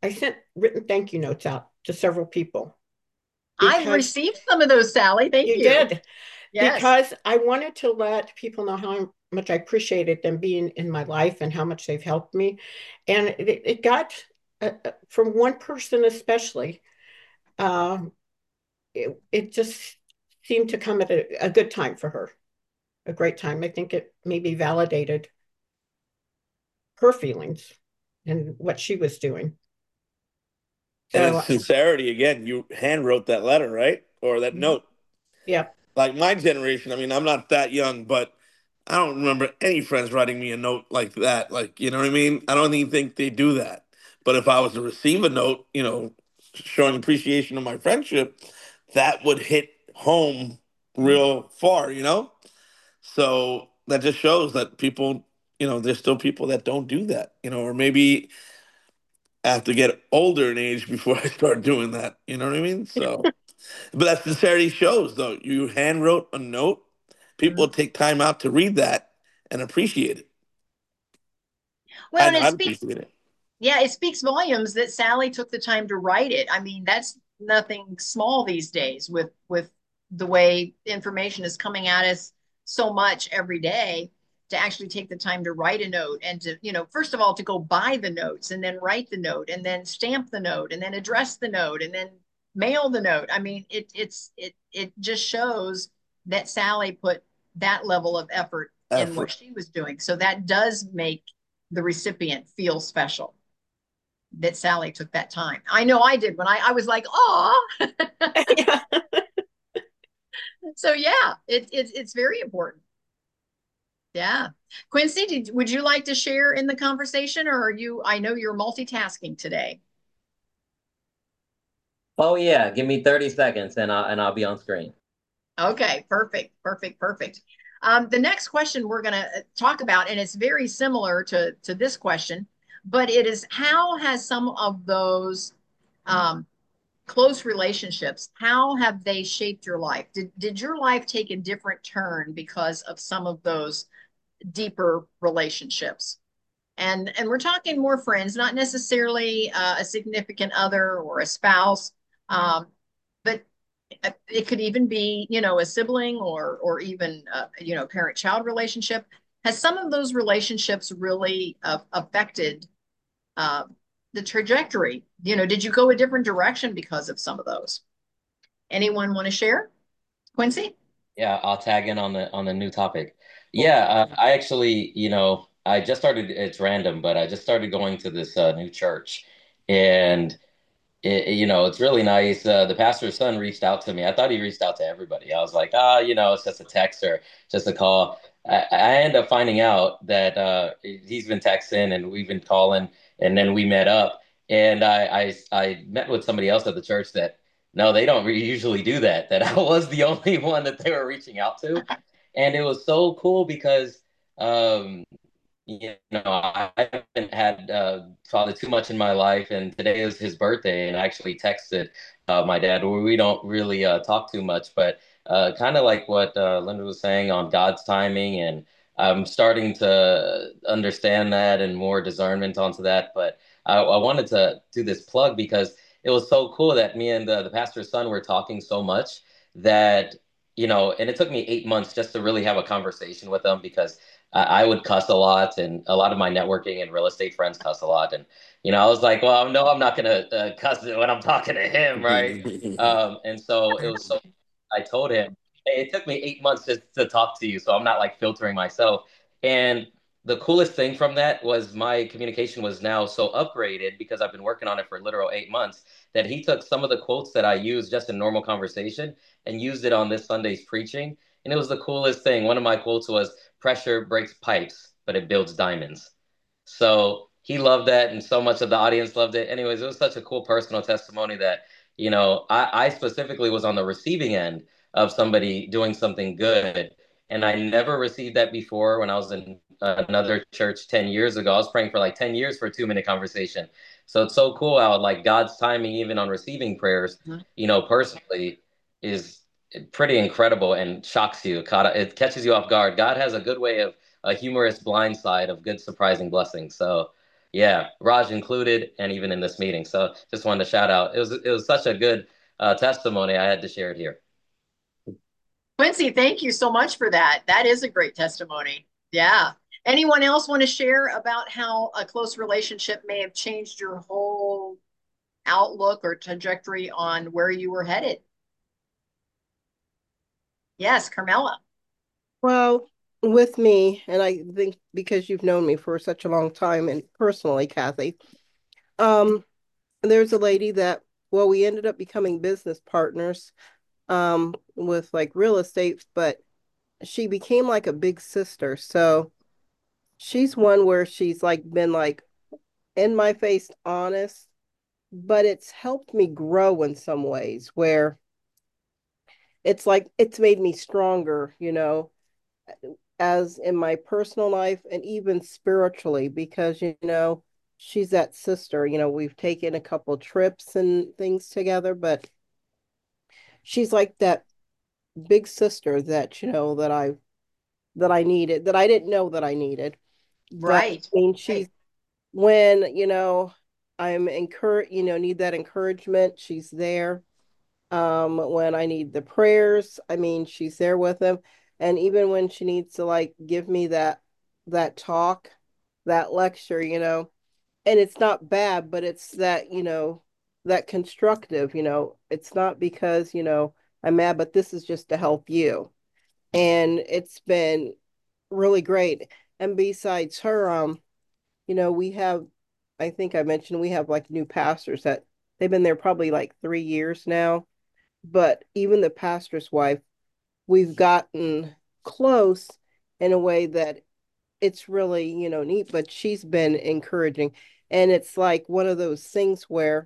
I sent written thank you notes out to several people I've because received some of those, Sally. Thank you you. did, Yes. because I wanted to let people know how much I appreciated them being in my life and how much they've helped me. And it, it got uh, uh, from one person especially, uh, it, it just seemed to come at a, a good time for her, a great time. I think it maybe validated her feelings and what she was doing. And it's So, sincerity again. You hand wrote that letter, right? Or that note. yeah. Like my generation, I mean, I'm not that young, but I don't remember any friends writing me a note like that. Like, you know what I mean? I don't even think they do that. But if I was to receive a note, you know, showing appreciation of my friendship, that would hit home real far, you know? So that just shows that people, you know, there's still people that don't do that, you know, or maybe I have to get older in age before I start doing that. You know what I mean? So, but that sincerity shows, though. You hand wrote a note, people Mhm. take time out to read that and appreciate it. Well, I and know it I'd speaks, appreciate it. yeah, it speaks volumes that Sally took the time to write it. I mean, that's nothing small these days with with the way information is coming at us so much every day to actually take the time to write a note and to, you know, first of all, to go buy the notes and then write the note and then stamp the note and then address the note and then mail the note. I mean, it it's it it just shows that Sally put that level of effort in what Effort. she was doing. So that does make the recipient feel special that Sally took that time. I know I did when I, I was like, oh. Yeah. So yeah, it, it, it's very important. Yeah. Quincy, did, would you like to share in the conversation or are you, I know you're multitasking today. Oh yeah, give me thirty seconds and I'll and I'll be on screen. Okay, perfect, perfect, perfect. Um, the next question we're going to talk about, and it's very similar to, to this question, but it is how has some of those um, close relationships, how have they shaped your life? Did, did your life take a different turn because of some of those deeper relationships? And, and we're talking more friends, not necessarily uh, a significant other or a spouse, um, but it could even be, you know, a sibling or, or even, uh, you know, parent-child relationship. Has some of those relationships really uh, affected uh, the trajectory? You know, did you go a different direction because of some of those? Anyone want to share? Quincy? Yeah, I'll tag in on the on the new topic. Yeah, uh, I actually, you know, I just started. It's random, but I just started going to this uh, new church, and it, you know, it's really nice. Uh, the pastor's son reached out to me. I thought he reached out to everybody. I was like, ah, you know, it's just a text or just a call. I, I end up finding out that uh, he's been texting and we've been calling, and then we met up. And I, I, I met with somebody else at the church that no, they don't re- usually do that. That I was the only one that they were reaching out to, and it was so cool because um, you know, I haven't had uh, father too much in my life, and today is his birthday, and I actually texted uh, my dad. We don't really uh, talk too much, but uh, kind of like what uh, Linda was saying on God's timing, and I'm starting to understand that and more discernment onto that. But I, I wanted to do this plug because it was so cool that me and the, the pastor's son were talking so much that, you know, and it took me eight months just to really have a conversation with him because I, I would cuss a lot, and a lot of my networking and real estate friends cuss a lot. And you know, I was like, well, no, I'm not gonna uh, cuss when I'm talking to him, right? Um, and so it was so. I told him, hey, it took me eight months just to talk to you, so I'm not like filtering myself. And the coolest thing from that was my communication was now so upgraded because I've been working on it for literal eight months that he took some of the quotes that I use just in normal conversation and used it on this Sunday's preaching. And it was the coolest thing. One of my quotes was, pressure breaks pipes, but it builds diamonds. So he loved that, and so much of the audience loved it. Anyways, it was such a cool personal testimony that, you know, I, I specifically was on the receiving end of somebody doing something good. And I never received that before when I was in another church ten years ago. I was praying for like ten years for a two minute conversation. So it's so cool how like God's timing, even on receiving prayers, Mhm. you know, personally is pretty incredible and shocks you. It catches you off guard. God has a good way of a humorous blind side of good surprising blessings. So Yeah, Raj included, and even in this meeting. So just wanted to shout out. It was it was such a good uh, testimony. I had to share it here. Quincy, thank you so much for that. That is a great testimony. Yeah. Anyone else want to share about how a close relationship may have changed your whole outlook or trajectory on where you were headed? Yes, Carmela. Well, with me, and I think because you've known me for such a long time and personally, Kathy, um, there's a lady that, well, we ended up becoming business partners um with like real estate, but she became like a big sister. So she's one where she's like been like in my face honest, but it's helped me grow in some ways where it's like it's made me stronger, you know, as in my personal life and even spiritually, because, you know, she's that sister. You know, we've taken a couple trips and things together, but she's like that big sister that, you know, that I that I needed, that I didn't know that I needed. But I Right. mean, Right. she's when, you know, I'm encouraged, you know, need that encouragement, she's there. Um, when I need the prayers, I mean, she's there with them. And even when she needs to like give me that that talk, that lecture, you know, and it's not bad, but it's that, you know, that constructive, you know, it's not because, you know, I'm mad, but this is just to help you. And it's been really great. And besides her, um, you know, we have, I think I mentioned we have like new pastors that they've been there probably like three years now. But even the pastor's wife, we've gotten close in a way that it's really, you know, neat, but she's been encouraging. And it's like one of those things where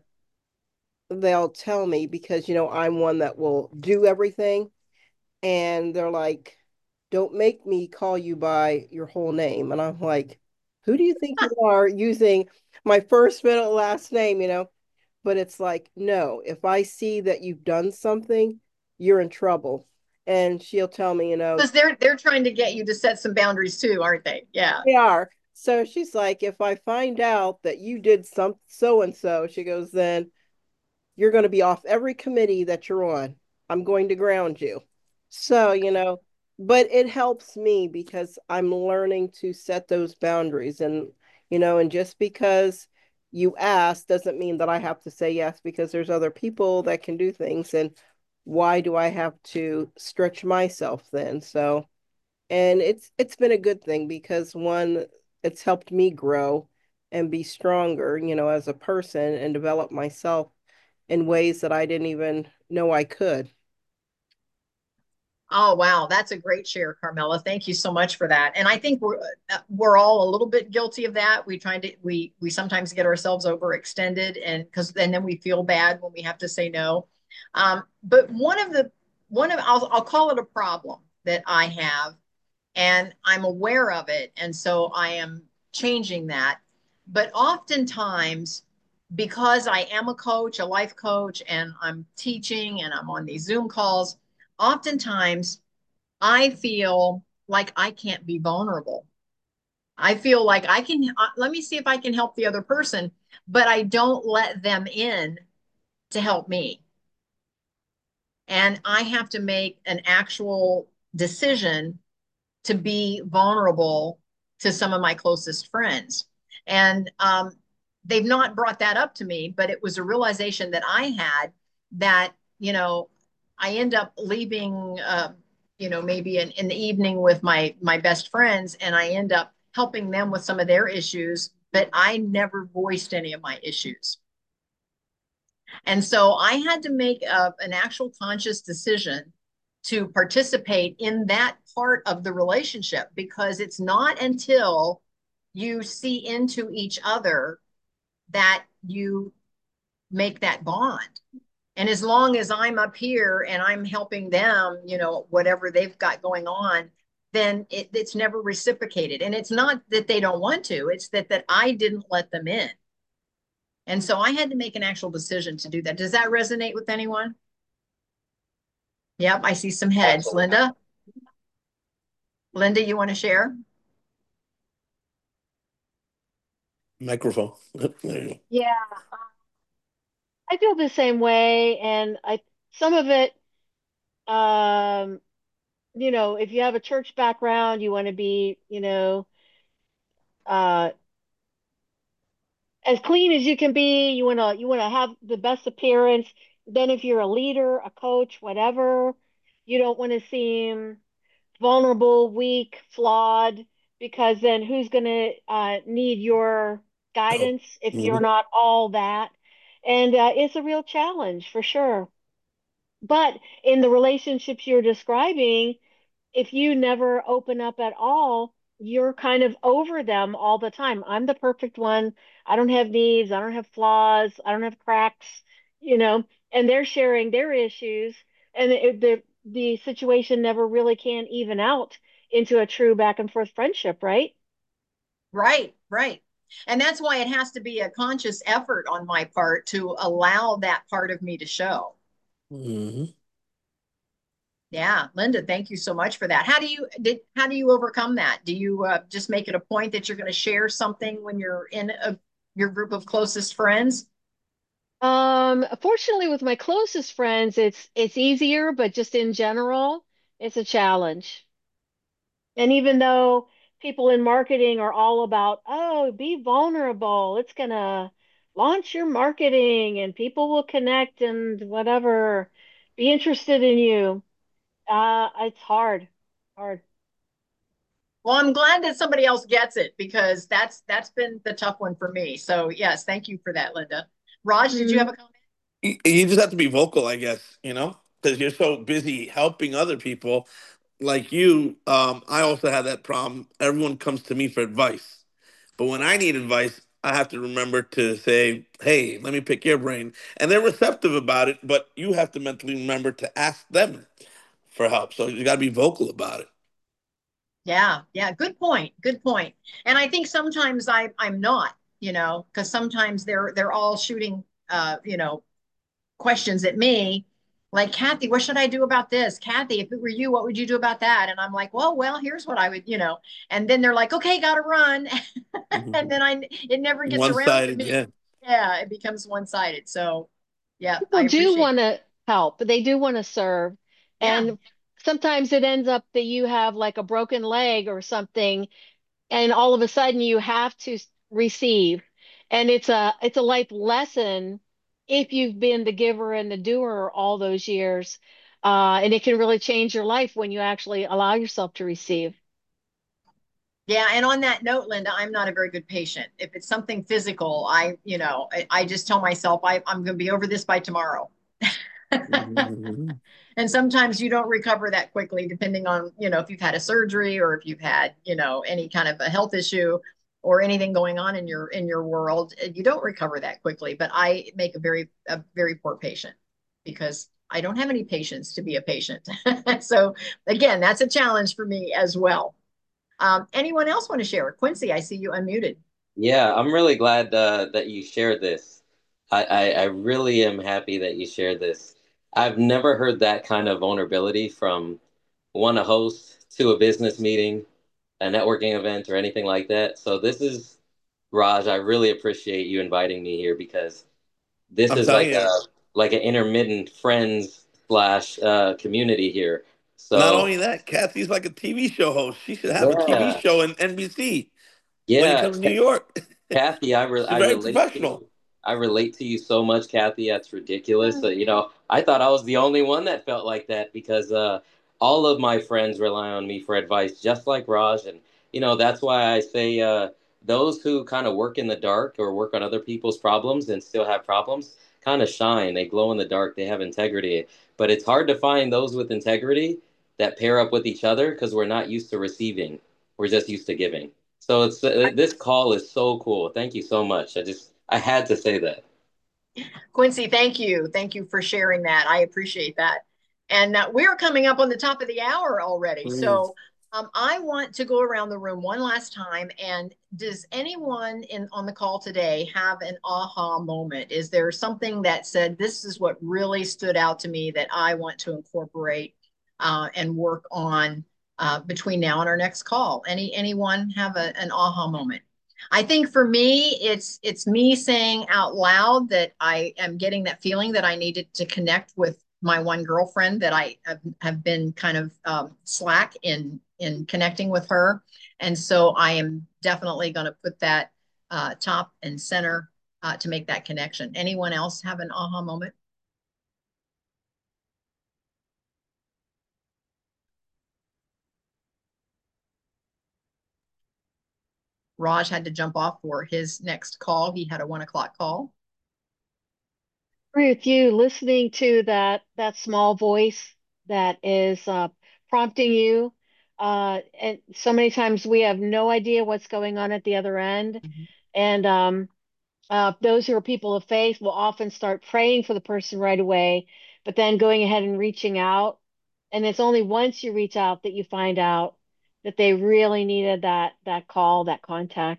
they'll tell me because, you know, I'm one that will do everything. And they're like, don't make me call you by your whole name. And I'm like, who do you think you are using my first, middle, last name, you know? But it's like, no, if I see that you've done something, you're in trouble. And she'll tell me, you know, Because they're they're trying to get you to set some boundaries too, aren't they? Yeah. they are. So she's like, if I find out that you did some so and so, she goes, then you're going to be off every committee that you're on. I'm going to ground you. So, you know, but it helps me because I'm learning to set those boundaries. And, you know, and just because you ask doesn't mean that I have to say yes because there's other people that can do things. And why do I have to stretch myself then? So, and it's it's been a good thing because one, it's helped me grow and be stronger, you know, as a person and develop myself in ways that I didn't even know I could. Oh, wow. That's a great share, Carmela. Thank you so much for that. And I think we're uh, we're all a little bit guilty of that. We trying to we we sometimes get ourselves overextended and because and then we feel bad when we have to say no. Um, but one of the one of I'll I'll call it a problem that I have, and I'm aware of it, and so I am changing that. But oftentimes, because I am a coach, a life coach, and I'm teaching and I'm on these Zoom calls, oftentimes I feel like I can't be vulnerable. I feel like I can, uh, let me see if I can help the other person, but I don't let them in to help me. And I have to make an actual decision to be vulnerable to some of my closest friends. And um, they've not brought that up to me, but it was a realization that I had that, you know, I end up leaving, uh, you know, maybe in, in the evening with my my best friends, and I end up helping them with some of their issues, but I never voiced any of my issues. And so I had to make a, an actual conscious decision to participate in that part of the relationship because it's not until you see into each other that you make that bond. And as long as I'm up here and I'm helping them, you know, whatever they've got going on, then it, it's never reciprocated. And it's not that they don't want to, it's that that I didn't let them in. And so I had to make an actual decision to do that. Does that resonate with anyone? Yep, I see some heads. Absolutely. Linda? Linda, you want to share? Microphone. There you go. Yeah, I feel the same way, and I some of it, um, you know, if you have a church background, you want to be, you know, uh, as clean as you can be. You want to you want to have the best appearance. Then, if you're a leader, a coach, whatever, you don't want to seem vulnerable, weak, flawed, because then who's going to uh, need your Oh. guidance if you're Mhm. not all that? And uh, it's a real challenge for sure. But in the relationships you're describing, if you never open up at all, you're kind of over them all the time. I'm the perfect one. I don't have needs. I don't have flaws. I don't have cracks, you know, and they're sharing their issues. And it, the, the situation never really can even out into a true back and forth friendship, right? Right, right. And that's why it has to be a conscious effort on my part to allow that part of me to show. Mhm. Yeah, Linda, thank you so much for that. How do you did how do you overcome that? Do you uh, just make it a point that you're going to share something when you're in a, your group of closest friends? Um, fortunately, with my closest friends, it's it's easier, but just in general, it's a challenge. And even though people in marketing are all about, oh, be vulnerable, it's gonna launch your marketing and people will connect and whatever, be interested in you. Uh, it's hard, hard. Well, I'm glad that somebody else gets it because that's that's been the tough one for me. So yes, thank you for that, Linda. Raj, did you have Mm. a comment? You you just have to be vocal, I guess, you know, because you're so busy helping other people. Like you, um, I also have that problem. Everyone comes to me for advice. But when I need advice, I have to remember to say, hey, let me pick your brain. And they're receptive about it, but you have to mentally remember to ask them for help. So you got to be vocal about it. Yeah, yeah, good point. Good point. And I think sometimes I I'm not, you know, because sometimes they're they're all shooting uh, you know, questions at me like, Kathy, what should I do about this? Kathy, if it were you, what would you do about that? And I'm like, well, well, here's what I would, you know. And then they're like, okay, gotta run. And then I it never gets One around to sided, me. yeah. Yeah, it becomes one-sided. So yeah, People I do appreciate want that. to help, they do want to serve. Yeah. And sometimes it ends up that you have like a broken leg or something, and all of a sudden you have to s- receive. And it's a it's a life lesson if you've been the giver and the doer all those years. Uh, and it can really change your life when you actually allow yourself to receive. Yeah, and on that note, Linda, I'm not a very good patient. If it's something physical, I, you know, I, I just tell myself I, I'm going to be over this by tomorrow. Mhm. And sometimes you don't recover that quickly, depending on, you know, if you've had a surgery or if you've had, you know, any kind of a health issue or anything going on in your in your world. You don't recover that quickly. But I make a very a very poor patient because I don't have any patience to be a patient. So again, that's a challenge for me as well. Um, anyone else want to share? Quincy, I see you unmuted. Yeah, I'm really glad uh, that you shared this. I, I, I really am happy that you shared this. I've never heard that kind of vulnerability from one a host to a business meeting, a networking event, or anything like that. So this is Raj. I really appreciate you inviting me here because this I'm is telling like a you, like an intermittent friends slash uh, community here. not So only that, Kathy's like a T V show host. She should have a T V yeah, show in N B C when you yeah. come to New York. Kathy, I re She's I very relate to professional. you. I relate to you so much, Kathy. That's ridiculous. Uh, you know, I thought I was the only one that felt like that because uh, all of my friends rely on me for advice, just like Raj. And you know, that's why I say uh, those who kind of work in the dark or work on other people's problems and still have problems kind of shine. They glow in the dark. They have integrity. But it's hard to find those with integrity that pair up with each other because we're not used to receiving. We're just used to giving. So it's uh, this call is so cool. Thank you so much. I just I had to say that. Quincy, thank you. Thank you for sharing that. I appreciate that. And uh, we're coming up on the top of the hour already. Mm. So um, I want to go around the room one last time. And does anyone in on the call today have an aha moment? Is there something that said, this is what really stood out to me that I want to incorporate uh, and work on uh, between now and our next call? Any anyone have a, an aha moment? I think for me, it's it's me saying out loud that I am getting that feeling that I needed to connect with my one girlfriend that I have, have been kind of um, slack in in connecting with her, and so I am definitely going to put that uh, top and center uh, to make that connection. Anyone else have an aha moment? Raj had to jump off for his next call. He had a one o'clock call. Agree with you. Listening to that that small voice that is uh, prompting you, uh, and so many times we have no idea what's going on at the other end. Mhm. And um, uh, those who are people of faith will often start praying for the person right away, but then going ahead and reaching out. And it's only once you reach out that you find out that they really needed that that call, that contact.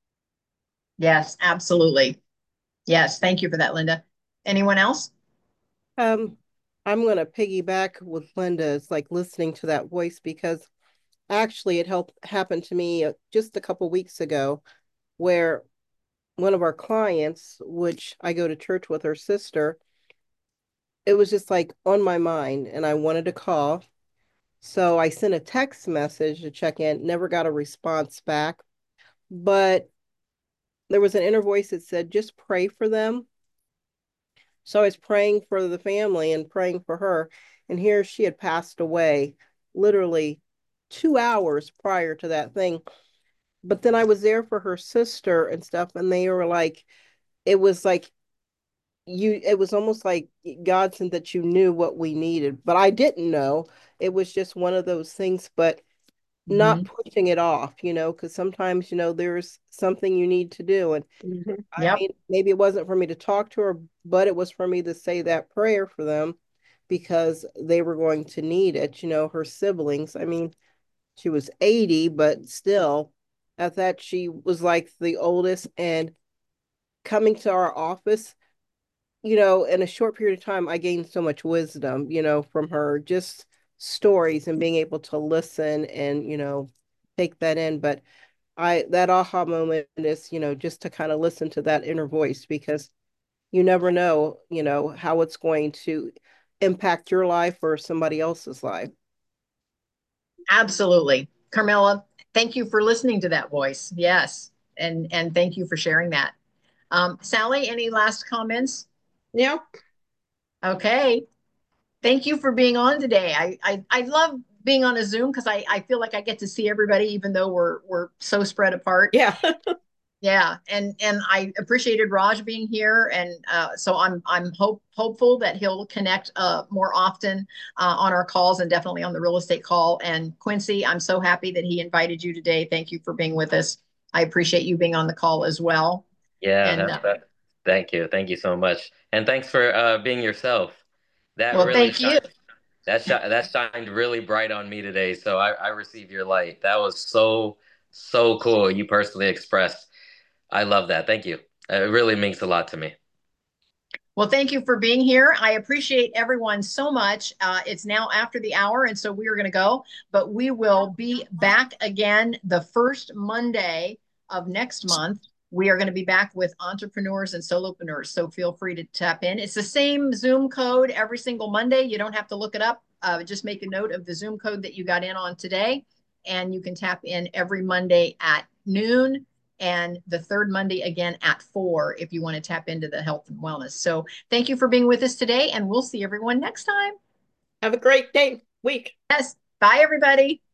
Yes, absolutely. Yes, thank you for that, Linda. Anyone else? Um, I'm going to piggyback with Linda. It's like listening to that voice because actually it helped happened to me uh, just a couple weeks ago where one of our clients, which I go to church with her sister, it was just like on my mind and I wanted to call. So I sent a text message to check in, never got a response back, but there was an inner voice that said, just pray for them. So I was praying for the family and praying for her. And here she had passed away literally two hours prior to that thing. But then I was there for her sister and stuff, and they were like, it was like you, it was almost like God sent that you knew what we needed, but I didn't know. It was just one of those things, but not Mhm. pushing it off, you know, because sometimes, you know, there's something you need to do. And Mhm. I Yep. mean, maybe it wasn't for me to talk to her, but it was for me to say that prayer for them because they were going to need it, you know, her siblings. I mean, she was eighty, but still, at that, she was like the oldest. And coming to our office, you know, in a short period of time, I gained so much wisdom, you know, from her, just stories and being able to listen and, you know, take that in. But I, that aha moment is, you know, just to kind of listen to that inner voice because you never know, you know, how it's going to impact your life or somebody else's life. Absolutely. Carmela, thank you for listening to that voice. Yes. And and thank you for sharing that. Um, Sally, any last comments? Yeah. Okay. Thank you for being on today. I I, I love being on a Zoom because I, I feel like I get to see everybody even though we're we're so spread apart. Yeah. Yeah, and and I appreciated Raj being here, and uh, so I'm I'm hope hopeful that he'll connect uh, more often uh, on our calls and definitely on the real estate call. And Quincy, I'm so happy that he invited you today. Thank you for being with us. I appreciate you being on the call as well. Yeah, And that's uh, that. Thank you. Thank you so much. And thanks for uh, being yourself. That well, really thank you. shined. That shi that shined really bright on me today. So I, I received your light. That was so, so cool. You personally expressed. I love that. Thank you. It really means a lot to me. Well, thank you for being here. I appreciate everyone so much. Uh, it's now after the hour, and so we are going to go, but we will be back again the first Monday of next month. We are going to be back with entrepreneurs and solopreneurs. So feel free to tap in. It's the same Zoom code every single Monday. You don't have to look it up. Uh, just make a note of the Zoom code that you got in on today, and you can tap in every Monday at noon and the third Monday again at four if you want to tap into the health and wellness. So thank you for being with us today, and we'll see everyone next time. Have a great day, week. Yes. Bye, everybody.